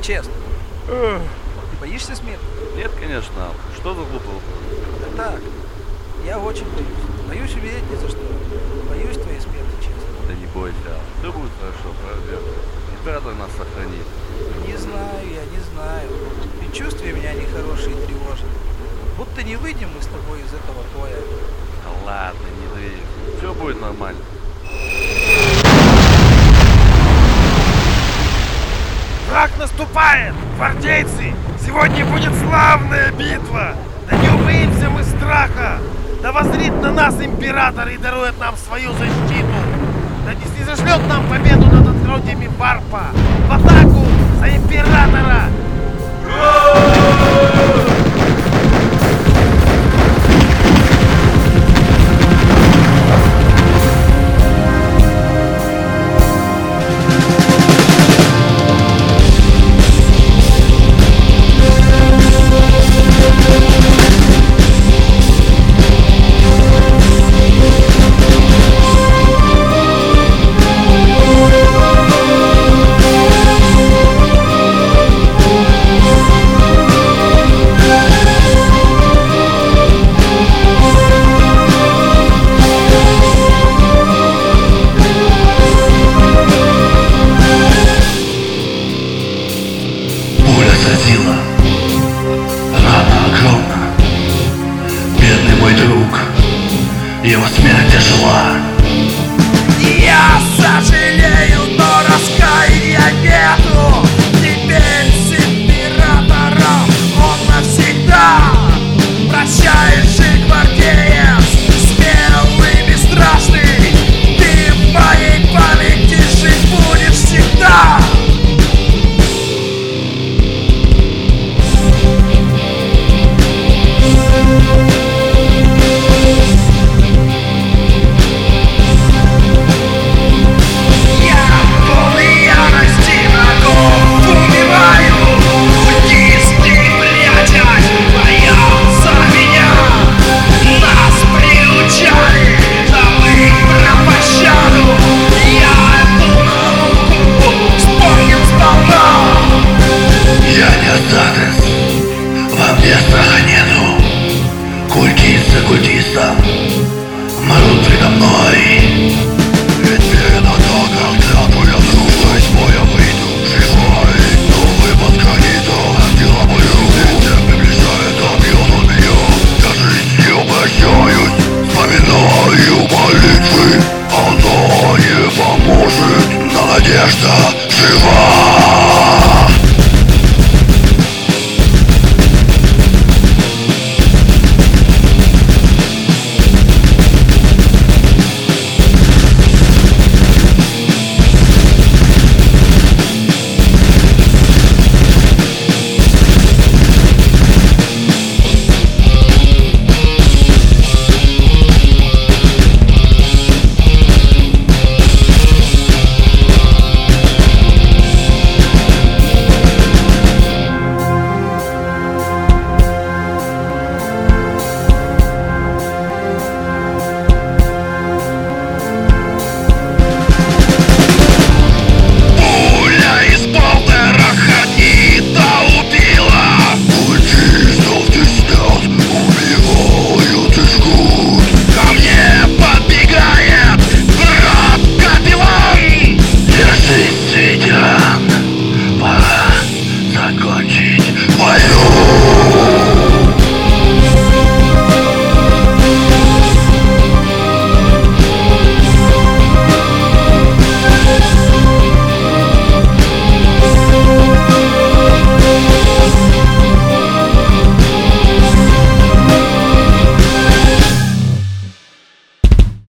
Честно. Ты боишься смерти? Нет, конечно. Что за глупый вопрос? Да так. Я очень боюсь. Боюсь умереть ни за что. Боюсь твоей смерти, честно. Да не бойся, все будет хорошо, правда? Император нас сохранит. Не знаю, я не знаю. Предчувствия меня нехорошие и тревожат. Будто не выйдем мы с тобой из этого боя. Да ладно, не дрейф. Все будет нормально. Враг наступает! Гвардейцы! Сегодня будет славная битва! Да не убоимся мы страха! Да воззрит на нас император и дарует нам свою защиту! Да не снизошлет нам победу над отродьями Варпа! В атаку за императора! Сила. Рана огромна. Бедный мой друг, его смерть тяжела. Я сожалею, но раскаяния нету. Теперь с императором он навсегда. Прощай же, гвардеец, смелый, бесстрашный. Ты в моей памяти жить будешь всегда. Во мне страха нету. Культист за культистом мрут предо мной. Ведь перед атакой клятву я нарушаю, из боя выйду живой. Новый под гранитом дела мою, ветер приближает, объем от меня. Я жизнью прощаюсь, вспоминаю молитвы. Оно не поможет, но надежда жива.